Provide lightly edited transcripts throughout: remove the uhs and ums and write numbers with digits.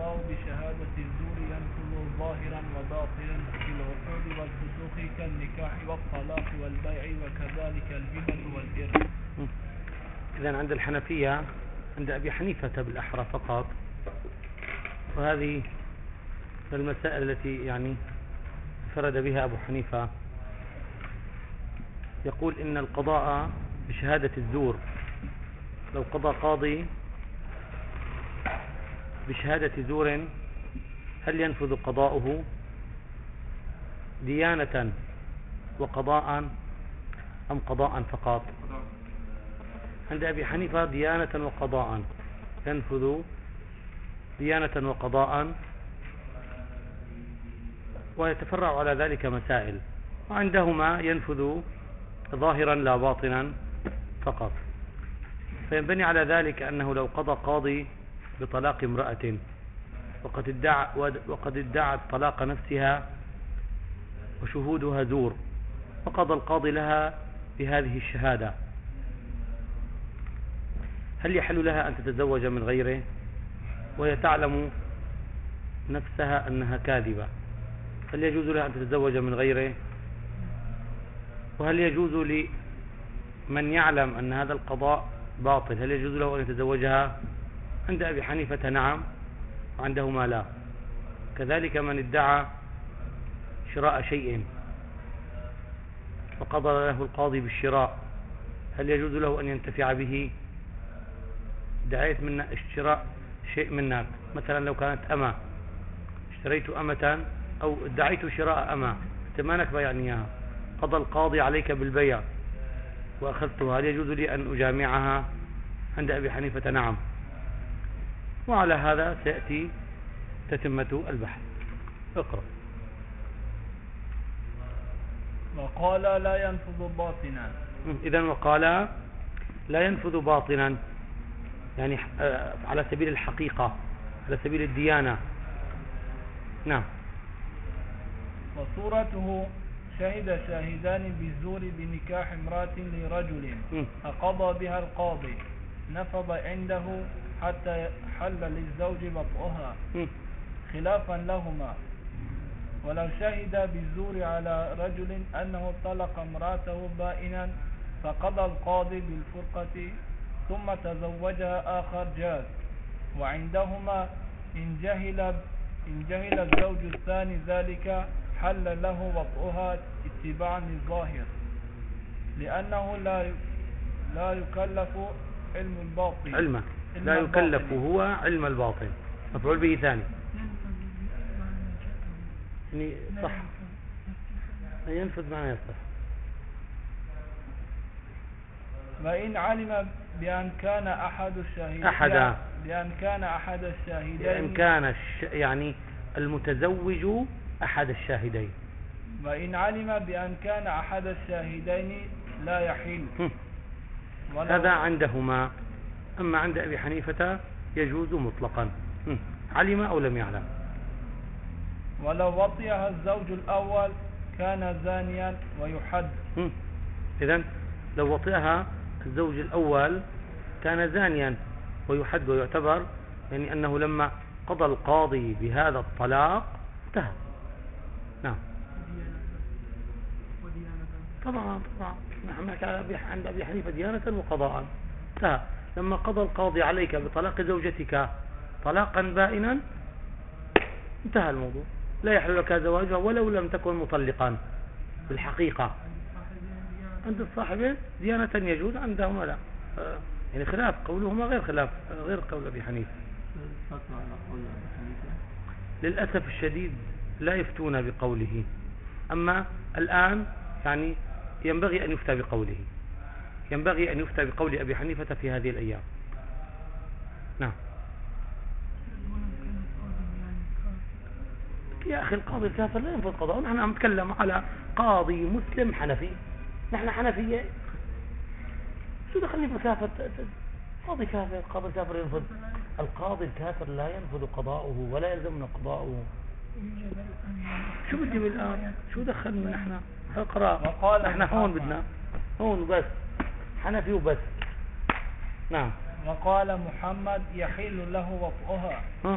القضاء بشهادة الزور ينفذ ظاهرا وباطنا في العقود والفسوق كالنكاح والطلاق والبيع وكذلك الهبة والإرث. إذن عند الحنفية عند أبي حنيفة بالأحرى فقط، وهذه المسائل التي يعني فرد بها أبو حنيفة، يقول إن القضاء بشهادة الزور، لو قضى قاضي بشهادة زور هل ينفذ قضاؤه ديانة وقضاء أم قضاء فقط؟ عند أبي حنيفة ديانة وقضاء، ينفذ ديانة وقضاء، ويتفرع على ذلك مسائل، وعندهما ينفذ ظاهرا لا باطنا فقط. فينبني على ذلك أنه لو قضى قاضي بطلاق امرأة وقد ادعت طلاق نفسها وشهودها زور، فقضى القاضي لها بهذه الشهادة، هل يحل لها أن تتزوج من غيره وهي تعلم نفسها أنها كاذبة؟ هل يجوز لها أن تتزوج من غيره؟ وهل يجوز لمن يعلم أن هذا القضاء باطل هل يجوز له أن يتزوجها؟ عند أبي حنيفة نعم، وعندهما لا. كذلك من ادعى شراء شيء فقضى له القاضي بالشراء، هل يجوز له أن ينتفع به؟ ادعيت من اشتراء شيء منك، مثلا لو كانت أمة، اشتريت أمة أو ادعيت شراء أمة ثمانك بيعنيها، قضى القاضي عليك بالبيع وأخذتها، هل يجوز لي أن أجامعها؟ عند أبي حنيفة نعم. وعلى هذا سيأتي تتمة البحث. اقرأ. وقال لا ينفذ باطنا. إذن وقال لا ينفذ باطنا، يعني على سبيل الحقيقة، على سبيل الديانة. نعم. وصورته شهد شاهدان بالزور بنكاح امرأة لرجل فقضى بها القاضي، نفض عنده حتى حل للزوج وطئها خلافا لهما. ولو شهد بالزور على رجل أنه طلق امرأته بائنا فقضى القاضي بالفرقة ثم تزوجها آخر جاز. وعندهما إن جهل الزوج الثاني ذلك حل له وطئها اتباعا للظاهر، لأنه لا يكلف علم الباطن. علما لا يكلف هو علم الباطن، مفعول به ثاني. يعني صح، ينفذ معنى يصح. وإن علم بأن كان أحد الشاهدين بأن كان يعني المتزوج أحد الشاهدين، وإن علم بأن كان أحد الشاهدين لا يحل. هذا عندهما. أما عند أبي حنيفة يجوز مطلقا، علم أو لم يعلم. ولو وطئها الزوج الأول كان زانيا ويحد. إذن لو وطئها الزوج الأول كان زانيا ويحد، ويعتبر يعني أنه لما قضى القاضي بهذا الطلاق انتهى. نعم. طبعا نحن عند أبي حنيفة ديانة وقضاء انتهى. لما قضى القاضي عليك بطلاق زوجتك طلاقا بائنا انتهى الموضوع، لا يحل لك زواجها ولو لم تكن مطلقا بالحقيقة. عند الصاحبين ديانة يجوز، عندهما لا. يعني خلاف قولهما غير قول أبي حنيفة. للأسف الشديد لا يفتون بقوله، أما الآن يعني ينبغي أن يفتى بقوله، ينبغي أن يفتى بقول أبي حنيفة في هذه الأيام. نعم. يا أخي القاضي الكافر لا ينفذ قضاء، نحن نتكلم على قاضي مسلم حنفي، نحن حنفية، شو دخلني في الكافر؟ قاضي كافر، القاضي الكافر ينفذ، القاضي الكافر لا ينفذ قضاؤه ولا يلزمنا قضاؤه. شو بدي بالآن؟ شو دخلنا نحن؟ اقرأ. نحن هون بدنا هون بس حنفي وبس. نعم. وقال محمد يحل له وطئها.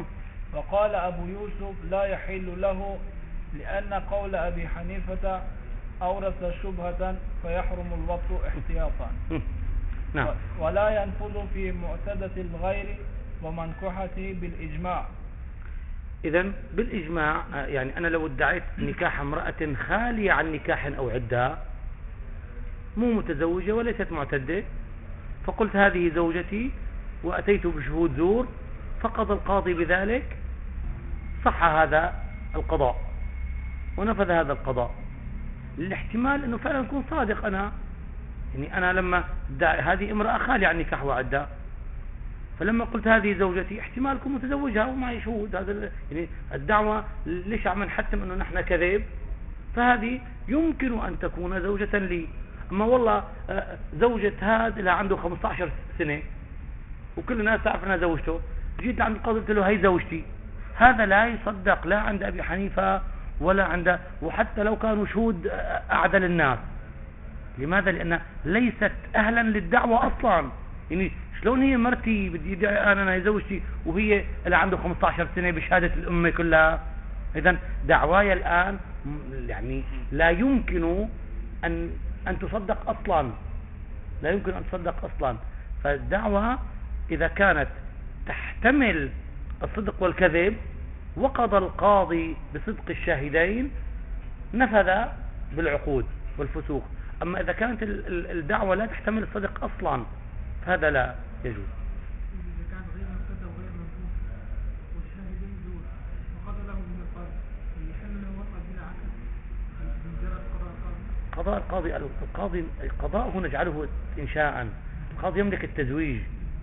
وقال أبو يوسف لا يحل له لأن قول أبي حنيفة أورث شبهة فيحرم الوطء احتياطا. نعم. ولا ينفذ في معتدة الغير ومنكحته بالإجماع. إذن بالإجماع يعني أنا لو ادعيت نكاح امرأة خالية عن نكاح أو عدة مو متزوجة وليست معتدة، فقلت هذه زوجتي وأتيت بشهود زور، فقضى القاضي بذلك، صح هذا القضاء ونفذ هذا القضاء. الاحتمال أنه فعلا أكون صادق أنا، يعني أنا لما هذه امرأة خالية عن نكاح وعدة، فلما قلت هذه زوجتي احتمال أكون متزوجها ومعي شهود. هذا يعني الدعوة ليش عم نحتم أنه نحن كذب؟ فهذه يمكن أن تكون زوجة لي. أما والله زوجة هذا اللي عنده 15 سنة وكل الناس تعرف أنها زوجته، جيت عند القاضي قلت له هي زوجتي، هذا لا يصدق لا عند أبي حنيفة ولا عند، وحتى لو كانوا شهود أعدل الناس. لماذا؟ لأنها ليست أهلا للدعوة أصلا. يعني شلون هي مرتي بدي يدعي أنا هي زوجتي وهي اللي عنده 15 سنة بشهادة الأمة كلها؟ إذن دعواي الآن يعني لا يمكن أن تصدق أصلا، لا يمكن أن تصدق أصلا. فالدعوة إذا كانت تحتمل الصدق والكذب وقضى القاضي بصدق الشاهدين نفذ بالعقود والفسوق. أما إذا كانت الدعوة لا تحتمل الصدق أصلا فهذا لا يجوز. إذا كان غير مبتدأ وغير منصوص والشاهدين زور وقضى له من القاضي يحل له وقع بلا عقد بمجرد قضاء القاضي القضاء نجعله إنشاء. القاضي يملك التزويج.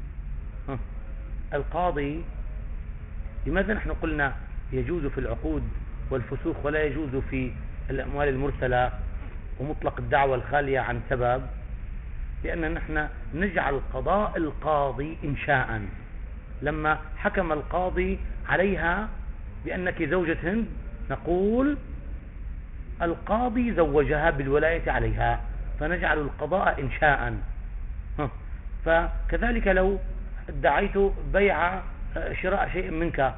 القاضي لماذا نحن قلنا يجوز في العقود والفسوق ولا يجوز في الأموال المرسلة ومطلق الدعوة الخالية عن سبب؟ لأن نحن نجعل قضاء القاضي إنشاء. لما حكم القاضي عليها بأنك زوجة هند نقول القاضي زوجها بالولاية عليها، فنجعل القضاء إنشاء. فكذلك لو ادعيت بيع شراء شيء منك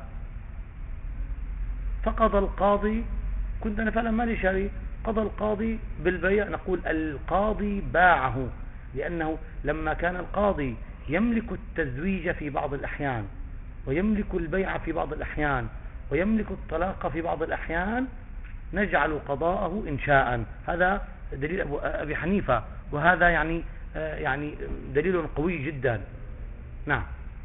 فقضى القاضي، كنت أنا فعلا مالي شاري، قضى القاضي بالبيع، نقول القاضي باعه، لأنه لما كان القاضي يملك التزويج في بعض الأحيان ويملك البيع في بعض الأحيان ويملك الطلاق في بعض الأحيان نجعل قضاءه إنشاء. هذا دليل أبي حنيفة، وهذا يعني دليل قوي جدا. نعم.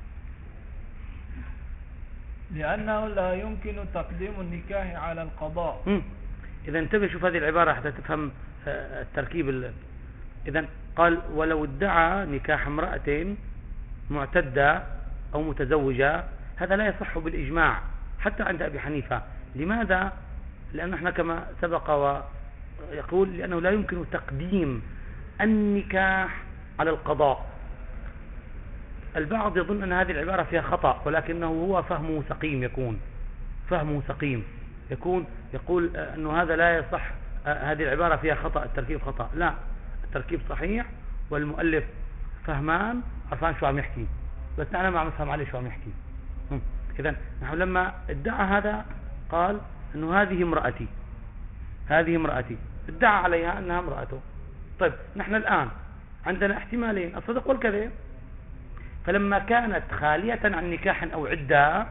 لأنه لا يمكن تقديم النكاح على القضاء. إذا انتبه، شوف هذه العبارة حتى تفهم التركيب. إذا قال ولو ادعى نكاح امرأة معتدة أو متزوجة هذا لا يصح بالإجماع حتى عند أبي حنيفة. لماذا؟ لأن احنا كما سبق ويقول لأنه لا يمكن تقديم النكاح على القضاء. البعض يظن أن هذه العبارة فيها خطأ، ولكنه هو فهمه سقيم، يكون فهمه سقيم، يقول أنه هذا لا يصح، هذه العبارة فيها خطأ، التركيب خطأ. لا، التركيب صحيح والمؤلف فهمان عرفان شو عم يحكي، بس أنا ما عم أفهم عليه شو عم يحكي. إذن نحن لما ادعى هذا قال أنه هذه امرأتي، هذه امرأتي، ادعى عليها أنها امرأته. طيب نحن الآن عندنا احتمالين، الصدق والكذب. فلما كانت خالية عن نكاح أو عدة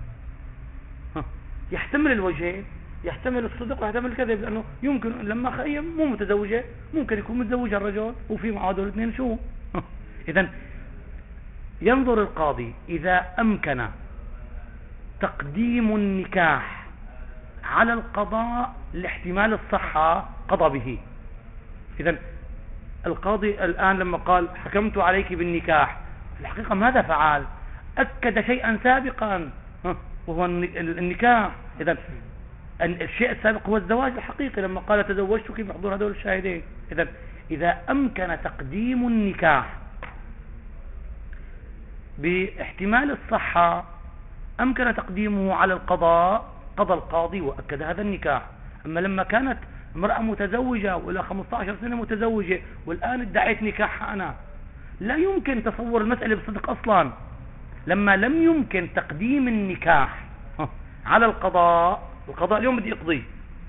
يحتمل الوجهين، يحتمل الصدق ويحتمل الكذب، لأنه يمكن لما هي مو متزوجة ممكن يكون متزوجة الرجل وفي معه دول الاثنين شو. إذن ينظر القاضي إذا أمكن تقديم النكاح على القضاء لاحتمال الصحة قضى به. إذن القاضي الآن لما قال حكمت عليك بالنكاح في الحقيقة ماذا فعل؟ أكد شيئا سابقا وهو النكاح. إذن الشيء السابق هو الزواج الحقيقي لما قال تزوجتك بحضور هذول الشاهدين. إذن إذا أمكن تقديم النكاح باحتمال الصحة أمكن تقديمه على القضاء، قضى القاضي وأكد هذا النكاح. أما لما كانت امرأة متزوجة ولا 15 سنة متزوجة والآن ادعيت نكاحها أنا، لا يمكن تصور المسألة بصدق أصلا. لما لم يمكن تقديم النكاح على القضاء اليوم بدي يقضي،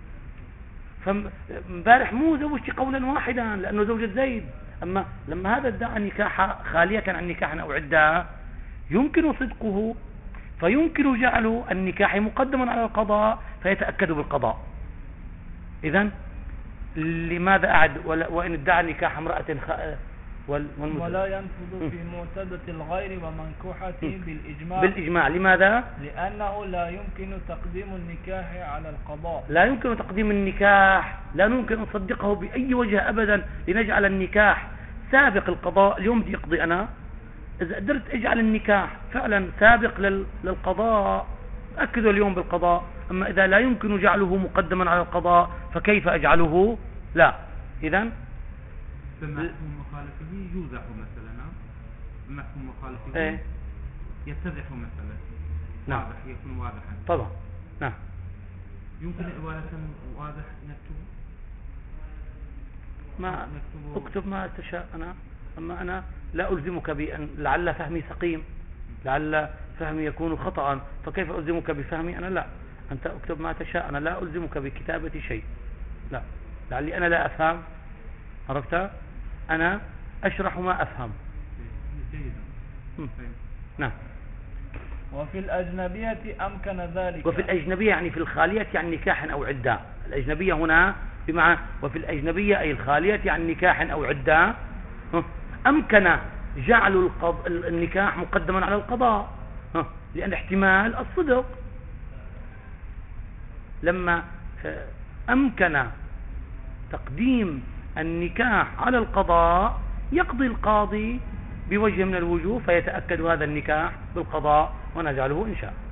فامبارح مو زوجتي قولا واحدا لأنه زوجة زيد. أما لما هذا ادعى نكاح خالية عن نكاح أو عدة يمكن صدقه، فيمكن جعل النكاح مقدما على القضاء فيتأكد بالقضاء. إذن لماذا أعد وإن ادعى نكاح امرأة ولا ينفذ في معتدة الغير ومنكوحته بالإجماع. لماذا؟ لأنه لا يمكن تقديم النكاح على القضاء. لا يمكن تقديم النكاح، لا يمكن أن نصدقه بأي وجه أبدا لنجعل النكاح سابق القضاء. اليوم بدي أقضي أنا، إذا قدرت أجعل النكاح فعلا سابق للقضاء أكدوا اليوم بالقضاء. أما إذا لا يمكن جعله مقدما على القضاء فكيف أجعله؟ لا. إذن بمحكوم مخالفه يوزع مثلا، بمحكوم مخالفه يتضح مثلا. نعم. واضح، يكون واضحا طبعا. نعم. يمكن عبارة واضح نكتبه؟ ما اكتب ما تشاء أنا، أما أنا لا ألزمك بأن لعل فهمي سقيم، لعل فهمي يكون خطأ، فكيف ألزمك بفهمي أنا؟ لا، أنت اكتب ما تشاء، أنا لا ألزمك بكتابة شيء، لا، لعلي أنا لا أفهم، عرفت؟ أنا أشرح ما أفهم. نعم. وفي الأجنبية أمكن ذلك. وفي الأجنبية يعني في الخالية يعني نكاح أو عدة. الأجنبية هنا بمعنى وفي الأجنبية أي الخالية يعني نكاح أو عدة أمكن جعل النكاح مقدما على القضاء لأن احتمال الصدق. لما أمكن تقديم النكاح على القضاء يقضي القاضي بوجه من الوجوه فيتأكد هذا النكاح بالقضاء ونجعله إن شاء.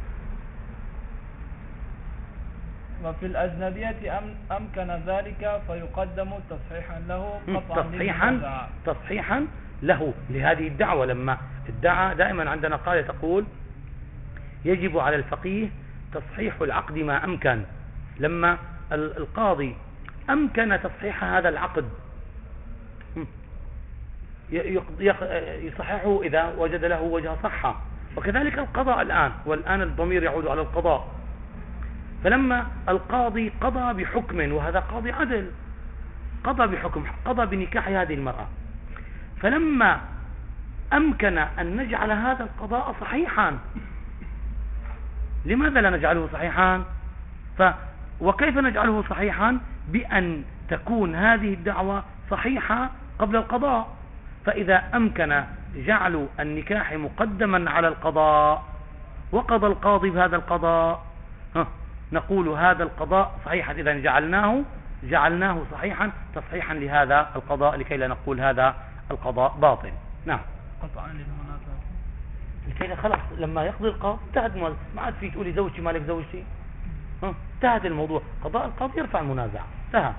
وفي الأجنبية أمكن ذلك فيقدم تصحيحا له قطعا تصحيحا له لهذه الدعوة. لما الدعوة دائما عندنا قاعدة تقول يجب على الفقيه تصحيح العقد ما أمكن. لما القاضي أمكن تصحيح هذا العقد يصححه إذا وجد له وجه صحة، وكذلك القضاء الآن، والآن الضمير يعود على القضاء. فلما القاضي قضى بحكم، وهذا قاضي عدل، قضى بحكم، قضى بنكاح هذه المرأة، فلما أمكن أن نجعل هذا القضاء صحيحا، لماذا لا نجعله صحيحا؟ وكيف نجعله صحيحا؟ بأن تكون هذه الدعوة صحيحة قبل القضاء. فإذا أمكن جعل النكاح مقدما على القضاء وقضى القاضي بهذا القضاء نقول هذا القضاء صحيحا، إذا جعلناه صحيحا تصحيحا لهذا القضاء لكي لا نقول هذا القضاء باطل. نعم. قطعا للمنازعة لكي خلاص لما يقضي القاضي انتهت، ما عاد في تقولي زوجتي مالك زوجتي، انتهت الموضوع، قضاء القاضي يرفع المنازعة، انتهى.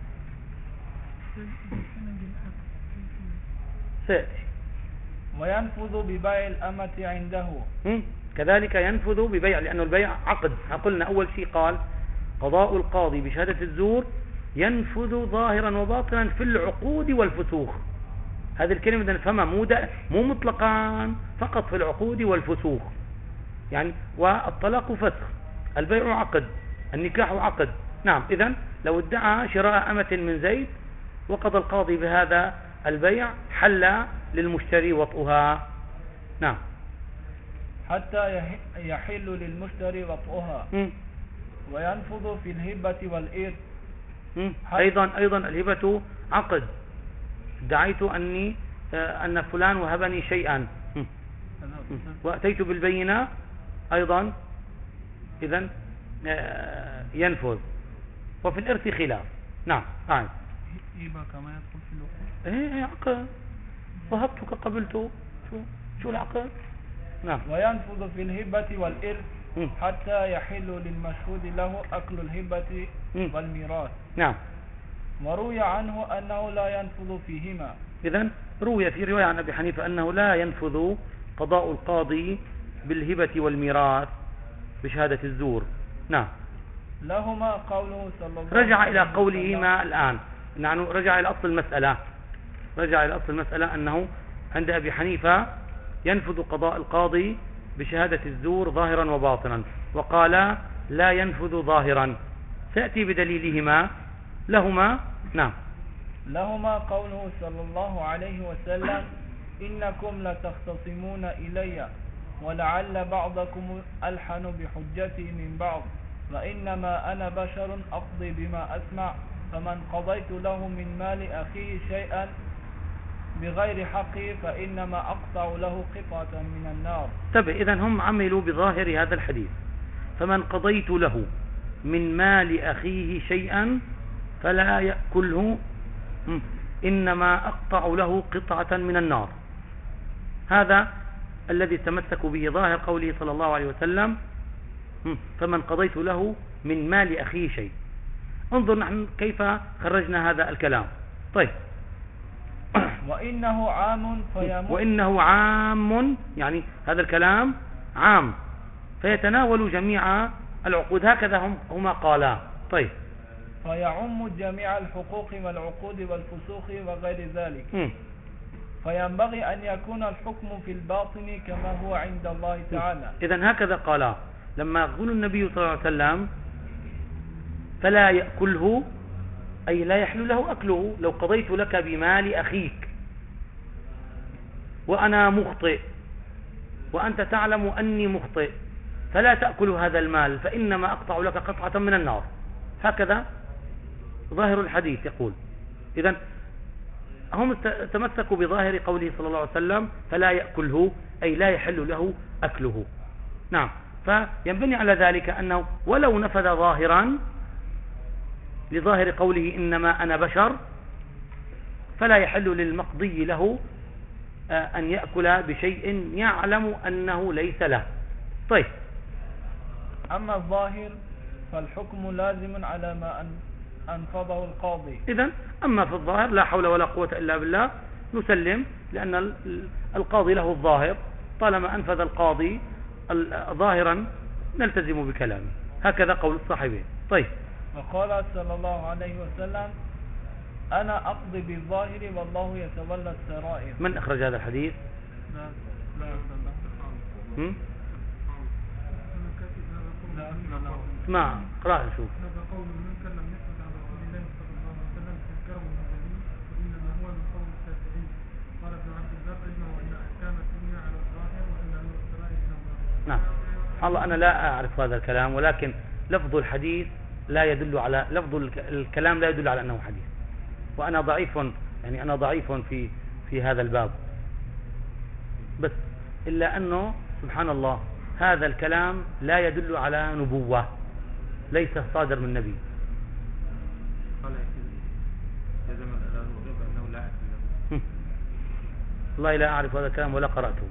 وينفذ ببيع الأمة عنده. كذلك ينفذ ببيع، لأنه البيع عقد. قلنا أول شيء قال قضاء القاضي بشهادة الزور ينفذ ظاهرا وباطنا في العقود والفسوخ. هذه الكلمة بدنا نفهمها، مو مطلقا فقط في العقود والفسوخ. يعني والطلاق فسخ، البيع عقد، النكاح عقد. نعم. إذن لو ادعى شراء أمة من زيد وقضى القاضي بهذا البيع حل للمشتري وطئها. نعم. حتى يحل للمشتري وطئها. وينفذ في الهبة والإرث. أيضا الهبة عقد، ادعيت أن فلان وهبني شيئا وأتيت بالبينة أيضا، إذن ينفذ. وفي الإرث خلاف. نعم. هبة كما يدخل في الوقوع. عقد، وهبتك قبلته، شو العقد؟ نعم. وينفذ في الهبة والإرث حتى يحل للمشهود له أكل الهبة والميراث. نعم. وروي عنه أنه لا ينفذ فيهما. إذن روي في رواية عن أبي حنيفة أنه لا ينفذ قضاء القاضي بالهبة والميراث بشهادة الزور. نعم. لهما قوله صلى الله عليه وسلم. رجع إلى قولهما الآن، نحن رجع إلى أصل المسألة أنه عند أبي حنيفة ينفذ قضاء القاضي بشهادة الزور ظاهرا وباطنا، وقال لا ينفذ ظاهرا. سيأتي بدليلهما لهما. نعم. لهما قوله صلى الله عليه وسلم إنكم لتختصمون إلي ولعل بعضكم ألحن بحجتي من بعض فإنما أنا بشر أقضي بما أسمع فمن قضيت له من مال أخيه شيئا بغير حقه فإنما أقطع له قطعة من النار. طيب إذن هم عملوا بظاهر هذا الحديث فمن قضيت له من مال أخيه شيئا فلا يأكله إنما أقطع له قطعة من النار. هذا الذي تمسكوا به ظاهر قوله صلى الله عليه وسلم فمن قضيت له من مال أخيه شيء. انظر نحن كيف خرجنا هذا الكلام. طيب وإنه عام يعني هذا الكلام عام فيتناول جميع العقود. هكذا هما قالا. طيب فيعم جميع الحقوق والعقود والفسوق وغير ذلك. فينبغي أن يكون الحكم في الباطن كما هو عند الله تعالى. إذن هكذا قالا لما يقول النبي صلى الله عليه وسلم فلا يأكله أي لا يحل له أكله. لو قضيت لك بمال أخيك وأنا مخطئ وأنت تعلم أني مخطئ فلا تأكل هذا المال فإنما أقطع لك قطعة من النار. هكذا ظاهر الحديث يقول. إذن هم تمسكوا بظاهر قوله صلى الله عليه وسلم فلا يأكله أي لا يحل له أكله. نعم. فينبني على ذلك أنه ولو نفذ ظاهرا لظاهر قوله إنما أنا بشر فلا يحل للمقضي له أن يأكل بشيء يعلم أنه ليس له. طيب أما الظاهر فالحكم لازم على ما أنفضه القاضي. إذن أما في الظاهر لا حول ولا قوة إلا بالله نسلم لأن القاضي له الظاهر. طالما أنفذ القاضي ظاهرا نلتزم بكلامه. هكذا قول الصاحبين. طيب وقال صلى الله عليه وسلم أنا أقضي بالظاهر والله يتولى السرائر. من أخرج هذا الحديث؟ اسمع اقرأ شوف. هذا قول من كان لم يثبت عن رسول الله صلى الله عليه وسلم تذكره من دليل وإنما هو من قول الشافعي. قال ابن عبد البر أجمع أن أحكام الدنيا على الظاهر وأن علم السرائر من الله. نعم. الله أنا لا أعرف هذا الكلام ولكن لفظ الحديث لا يدل على لفظ الكلام لا يدل على أنه حديث. وأنا ضعيف يعني أنا ضعيف في هذا الباب بس إلا أنه سبحان الله هذا الكلام لا يدل على نبوة ليس صادر من نبي. قال جزم الغيب أنه لا أكل. والله لا أعرف هذا الكلام ولا قرأته.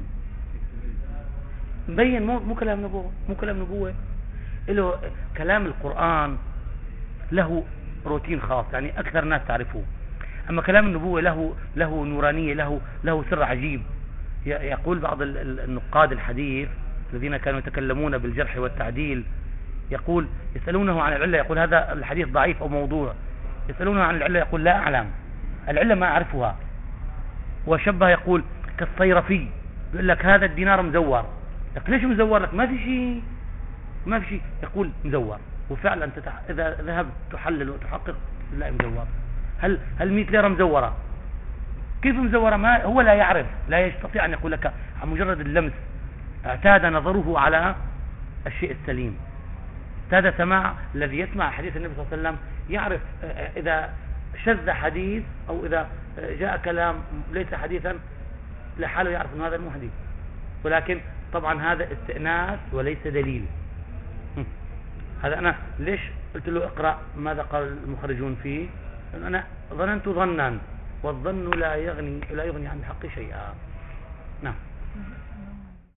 مبين مو كلام نبوة. مو كلام نبوة. له كلام القرآن له روتين خاص يعني أكثر الناس تعرفه. أما كلام النبوة له نورانية له سر عجيب. يقول بعض النقاد الحديث الذين كانوا يتكلمون بالجرح والتعديل يقول يسألونه عن العلة يقول هذا الحديث ضعيف أو موضوع. يسألونه عن العلة يقول لا أعلم العلة ما أعرفها. وشبه يقول كالصيرفي يقول لك هذا الدينار مزور. لك ليش مزور؟ لك ما في شيء يقول مزور. وفعلا إذا ذهبت تحلل وتحقق لا مزور. هل 100 ليرة مزورة؟ كيف مزورة؟ ما هو لا يعرف لا يستطيع أن يقول لك عن مجرد اللمس. اعتاد نظره على الشيء السليم. اعتاد سماع الذي يسمع حديث النبي صلى الله عليه وسلم يعرف إذا شذ حديث أو إذا جاء كلام ليس حديثا لحاله يعرف أن هذا مو حديث. ولكن طبعا هذا استئناس وليس دليل. هذا أنا ليش قلت له اقرأ ماذا قال المخرجون فيه؟ لأن أنا ظننت ظنا والظن لا يغني عن الحق شيئا. نعم.